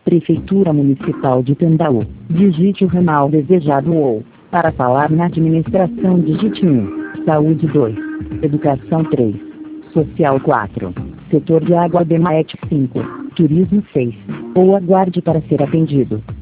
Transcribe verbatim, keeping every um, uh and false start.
Prefeitura Municipal de Tambaú, digite o ramal desejado ou, para falar na administração digite um, Saúde dois, Educação três, Social quatro, Setor de Água Demaet cinco, Turismo seis, ou aguarde para ser atendido.